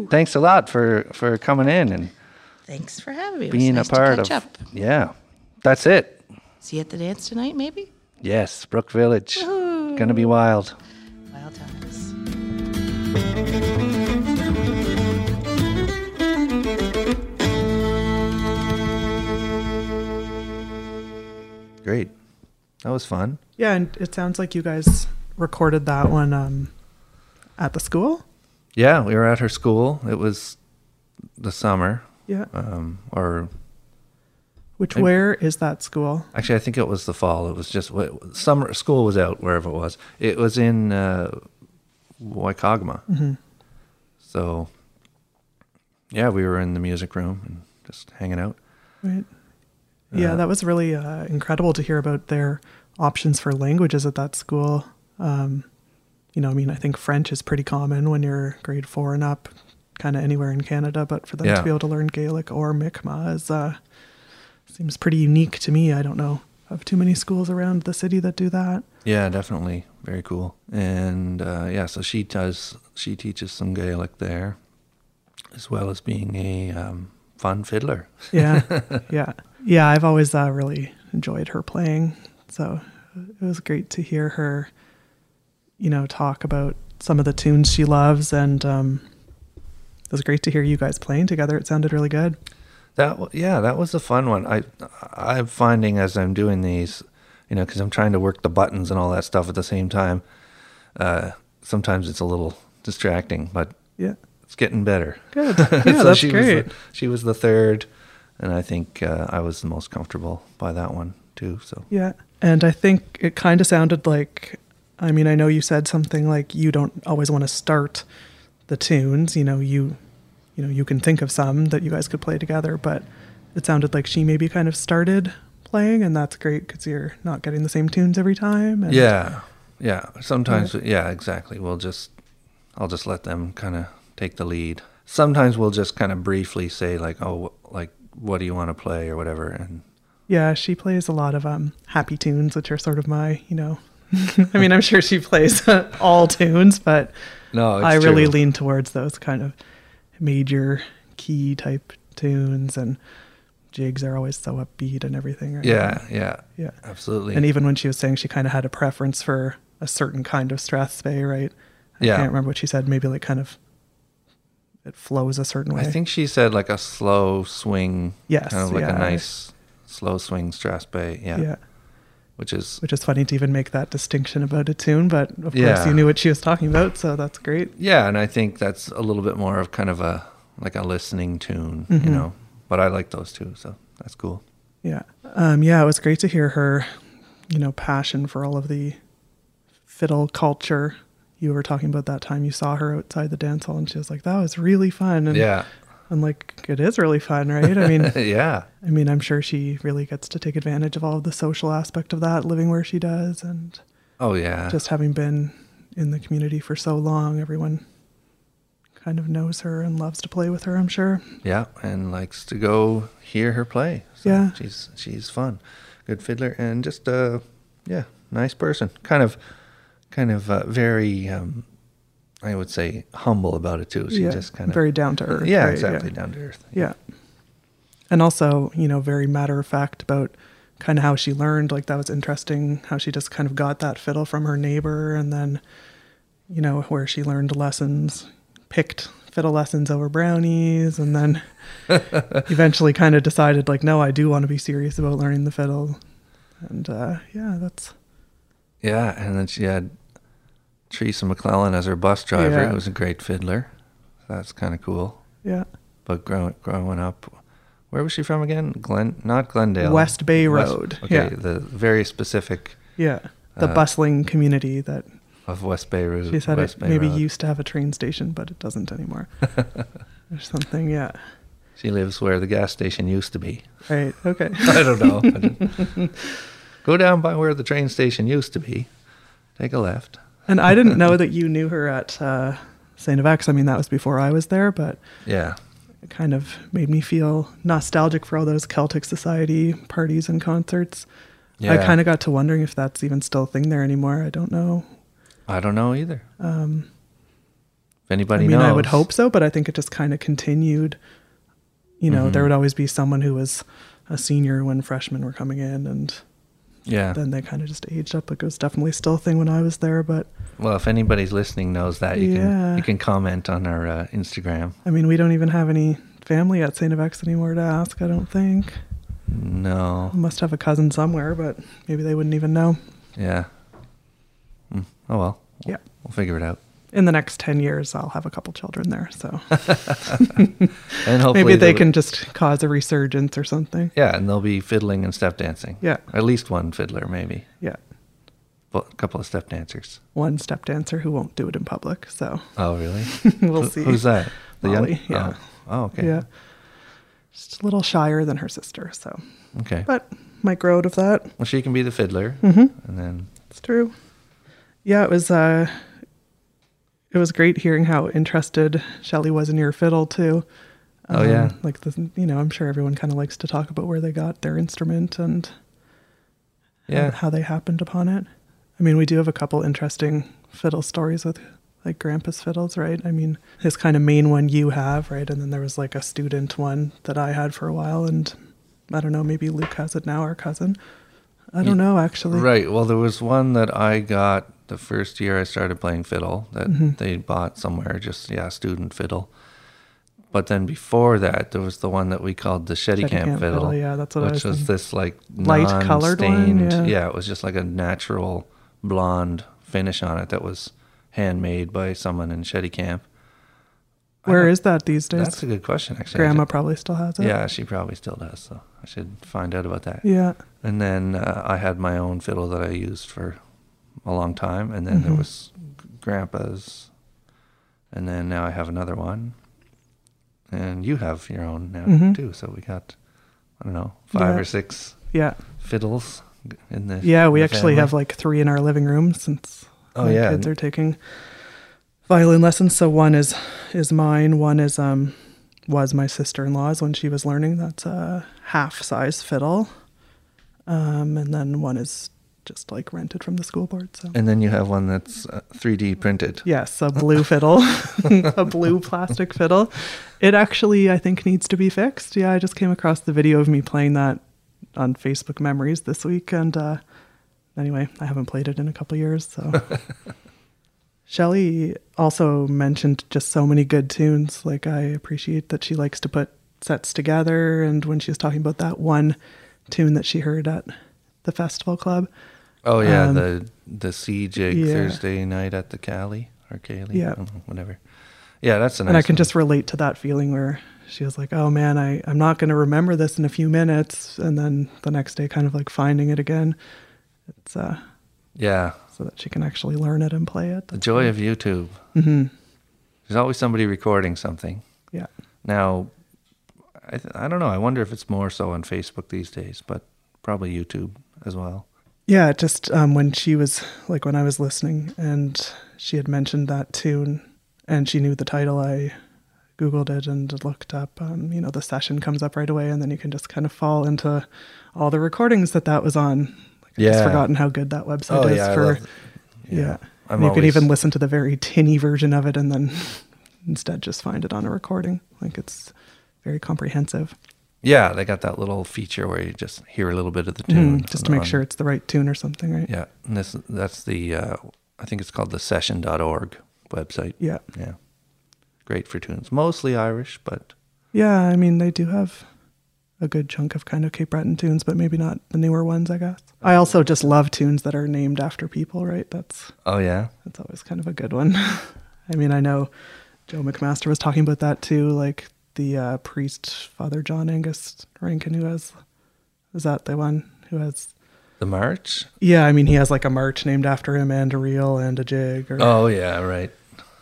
thanks a lot for, for coming in and Thanks for having me. It was being nice a part to catch of. up. Yeah, that's it. See you at the dance tonight, maybe? Yes, Brook Village. Woohoo. Gonna be wild. Wild times. Great. That was fun. Yeah, and it sounds like you guys recorded that one um, at the school. Yeah, we were at her school. It was the summer, Yeah. um, or Which I- where is that school? actually, I think it was the fall. It was just wh- summer. School was out wherever it was. It was in uh, Waikagama. Mm-hmm. So, yeah, we were in the music room and just hanging out. Right. Yeah, Uh, that was really uh, incredible to hear about their options for languages at that school. Um, you know, I mean, I think French is pretty common when you're grade four and up, kind of anywhere in Canada. But for them Yeah. to be able to learn Gaelic or Mi'kmaq is uh, seems pretty unique to me. I don't know of too many schools around the city that do that. Yeah, definitely. Very cool. And uh, yeah, so she does, she teaches some Gaelic there, as well as being a um, fun fiddler. Yeah, yeah, yeah. I've always uh, really enjoyed her playing, so it was great to hear her, you know, talk about some of the tunes she loves, and um, it was great to hear you guys playing together. It sounded really good. That w- yeah, that was a fun one. I I'm finding as I'm doing these, you know, because I'm trying to work the buttons and all that stuff at the same time. Uh, sometimes it's a little distracting, but Yeah, it's getting better. good. Yeah, So that's she great. Was the, she was the third, and I think uh, I was the most comfortable by that one too. So Yeah, and I think it kind of sounded like, I mean, I know you said something like you don't always want to start the tunes. You know, you, you know, you can think of some that you guys could play together, but it sounded like she maybe kind of started playing, and that's great because you're not getting the same tunes every time. And yeah, yeah. Sometimes yeah, exactly. We'll just I'll just let them kind of take the lead. Sometimes we'll just kind of briefly say like, oh, like what do you want to play or whatever, and yeah, she plays a lot of um, happy tunes, which are sort of my, you know, I mean, I'm sure she plays all tunes, but no, it's I really true. lean towards those kind of major key type tunes, and jigs are always so upbeat and everything. Right? Yeah, yeah, Yeah. absolutely. And even when she was saying she kind of had a preference for a certain kind of Strathspey, right? I Yeah. can't remember what she said. Maybe like kind of it flows a certain way. I think she said like a slow swing, Yes, kind of like yeah. a nice slow swing Strathspey, yeah, yeah. which is Which is funny to even make that distinction about a tune, but of Yeah. course you knew what she was talking about, so that's great. yeah, and I think that's a little bit more of kind of a like a listening tune, Mhm. you know. But I like those too, so that's cool. Yeah. Um, yeah, it was great to hear her, you know, passion for all of the fiddle culture. You were talking about that time you saw her outside the dance hall, and she was like, that was really fun. And Yeah, I'm like, it is really fun, right? I mean, yeah, I mean, I'm sure she really gets to take advantage of all of the social aspect of that, living where she does, and oh yeah, just having been in the community for so long, everyone kind of knows her and loves to play with her, I'm sure. yeah, and likes to go hear her play. So Yeah. she's she's fun, good fiddler, and just uh, yeah, nice person. Kind of, kind of uh, very, um, I would say, humble about it too. She yeah, just kind of very down to earth. yeah, right? exactly, Yeah. down to earth. Yeah. And also, you know, very matter of fact about kind of how she learned. Like, that was interesting how she just kind of got that fiddle from her neighbor, and then, you know, where she learned lessons, picked fiddle lessons over brownies, and then eventually kind of decided, like, no, I do want to be serious about learning the fiddle. And uh, yeah, that's, Yeah, and then she had Teresa McClellan as her bus driver. Yeah. Who was a great fiddler. That's kind of cool. yeah. But growing growing up, where was she from again? Glen, not Glendale. West Bay West- Road. Okay, Yeah. the very specific Yeah. The Uh, bustling community that of West Bay Road. she said West it Bay maybe Road. used to have a train station, but it doesn't anymore. Or something, yeah. She lives where the gas station used to be. Right, okay. I don't know. I didn't- Go down by where the train station used to be. Take a left. And I didn't know that you knew her at uh, Saint X. I mean, that was before I was there, but Yeah. it kind of made me feel nostalgic for all those Celtic Society parties and concerts. Yeah. I kind of got to wondering if that's even still a thing there anymore. I don't know. I don't know either. Um, If anybody I mean, knows. I would hope so, but I think it just kind of continued. You know, Mm-hmm. there would always be someone who was a senior when freshmen were coming in, and Yeah. then they kind of just aged up. Like, it was definitely still a thing when I was there, but Well, if anybody's listening knows that, you Yeah. can you can comment on our uh, Instagram. I mean, we don't even have any family at Saint FX anymore to ask, I don't think. No. We must have a cousin somewhere, but maybe they wouldn't even know. Yeah. Mm. Oh well. Yeah. We'll figure it out. In the next ten years, I'll have a couple children there, so And hopefully maybe they they'll- can just cause a resurgence or something. Yeah, and they'll be fiddling and step dancing. Yeah. At least one fiddler, maybe. Yeah. Well, a couple of step dancers. One step dancer who won't do it in public, so Oh, really? we'll Who- see. Who's that? The young- Molly, yeah. Oh. Oh, okay. Yeah. Just a little shyer than her sister, so. Okay. But might grow out of that. Well, she can be the fiddler, Mm-hmm. and then It's true. Yeah, it was uh it was great hearing how interested Shelley was in your fiddle too. Oh, yeah. Like the you know, I'm sure everyone kind of likes to talk about where they got their instrument and yeah, how they happened upon it. I mean, we do have a couple interesting fiddle stories with like Grandpa's fiddles, right? I mean, his kind of main one you have, right? And then there was like a student one that I had for a while, and I don't know, maybe Luke has it now, our cousin. I don't know, actually. right. Well, there was one that I got the first year I started playing fiddle that Mm-hmm. they bought somewhere, just yeah, student fiddle. But then before that, there was the one that we called the Shetty Shetty Camp, Camp fiddle, fiddle, yeah, that's what I which was was thinking. this like Light colored one, non-stained. yeah. it was just like a natural blonde finish on it that was handmade by someone in Shetty Camp. I Where don't- is that these days? That's a good question, actually. I Grandma did- probably still has it. Yeah, she probably still does. So I should find out about that. Yeah. And then uh, I had my own fiddle that I used for a long time, and then there Mhm. was Grandpa's, and then now I have another one, and you have your own now Mhm. too. So we got, I don't know, five Yeah. or six Yeah. fiddles in the Yeah, we the actually family. have like three in our living room since Oh, my yeah. kids are taking violin lessons. So one is is mine, one is um was my sister-in-law's when she was learning. That's a half size fiddle. Um and then one is just like rented from the school board. So And then you have one that's uh, three D printed. yes, a blue fiddle, a blue plastic fiddle. It actually, I think, needs to be fixed. Yeah, I just came across the video of me playing that on Facebook Memories this week, and uh, anyway, I haven't played it in a couple years. So, Shelley also mentioned just so many good tunes. Like, I appreciate that she likes to put sets together, and when she was talking about that one tune that she heard at the festival club. Oh yeah, Um, the the C jig yeah. Thursday night at the Cali or Cali, Yeah. I don't know, whatever. Yeah, that's a nice And I can one. just relate to that feeling where she was like, oh man, I, I'm not going to remember this in a few minutes. And then the next day kind of like finding it again. It's uh, yeah, so that she can actually learn it and play it. the joy of YouTube. Mm-hmm. There's always somebody recording something. Yeah. Now, I th- I don't know. I wonder if it's more so on Facebook these days, but probably YouTube as well. Yeah. Just um, when she was like, when I was listening and she had mentioned that tune and she knew the title, I Googled it and looked up, um, you know, the session comes up right away, and then you can just kind of fall into all the recordings that that was on. Like, I've just Yeah. forgotten how good that website is I for, love- yeah. I'm And you can always- even listen to the very tinny version of it and then instead just find it on a recording. Like, it's very comprehensive. Yeah, they got that little feature where you just hear a little bit of the tune. Mm, just to make on- sure it's the right tune or something, right? Yeah, and this that's the uh, I think it's called the session dot org website. Yeah. Yeah, great for tunes, mostly Irish, but Yeah, I mean, they do have a good chunk of kind of Cape Breton tunes, but maybe not the newer ones, I guess. I also just love tunes that are named after people, right? That's oh yeah, that's always kind of a good one. I mean, I know Joe McMaster was talking about that too, like the uh, priest, Father John Angus Rankin, who has, is that the one who has, the march. yeah, I mean, he has like a march named after him and a reel and a jig. Or, Oh yeah, right.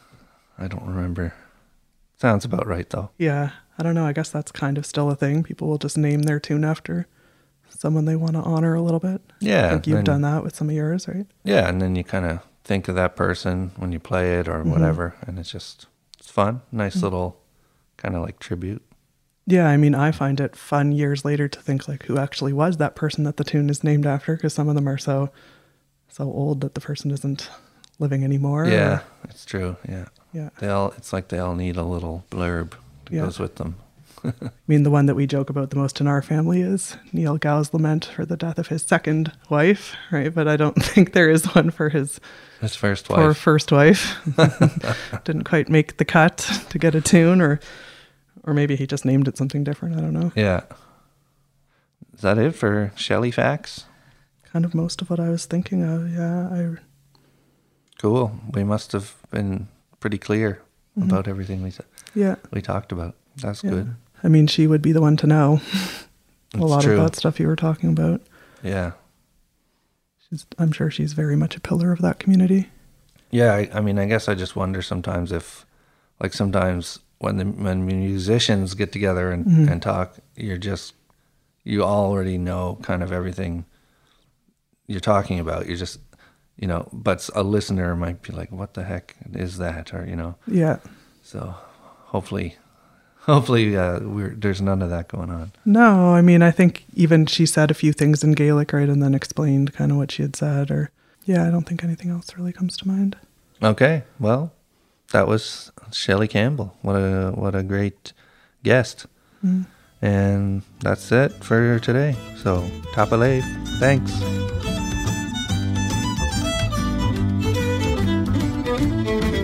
I don't remember. Sounds about right though. yeah, I don't know. I guess that's kind of still a thing. People will just name their tune after someone they want to honor a little bit. Yeah, I think you've then- done that with some of yours, right? Yeah, and then you kind of think of that person when you play it or Mm-hmm. whatever, and it's just it's fun, nice little kind of like tribute. Yeah, I mean, I find it fun years later to think like who actually was that person that the tune is named after, because some of them are so so old that the person isn't living anymore. Yeah, or- it's true. Yeah. Yeah. They all, it's like they all need a little blurb that Yeah. goes with them. I mean, the one that we joke about the most in our family is Neil Gow's lament for the death of his second wife, right? But I don't think there is one for his His first poor wife. first wife. Didn't quite make the cut to get a tune, or or maybe he just named it something different. I don't know. Yeah. Is that it for Shelley facts? Kind of most of what I was thinking of. Yeah. I, Cool. We must have been pretty clear Mm-hmm. about everything we said. yeah. We talked about. That's Yeah. good. I mean, she would be the one to know a It's lot true. of that stuff you were talking about. Yeah. She's, I'm sure she's very much a pillar of that community. Yeah, I, I mean, I guess I just wonder sometimes if, like, sometimes when the when musicians get together and, Mm-hmm. and talk, you're just, you already know kind of everything you're talking about. You're just, you know, but a listener might be like, what the heck is that? Or, you know, Yeah. so hopefully, hopefully uh, we're, there's none of that going on. No, I mean, I think even she said a few things in Gaelic, right, and then explained kind of what she had said. Or, yeah, I don't think anything else really comes to mind. Okay, well, that was Shelley Campbell. What a what a great guest. Mm. And that's it for today. So, Tapalave, thanks.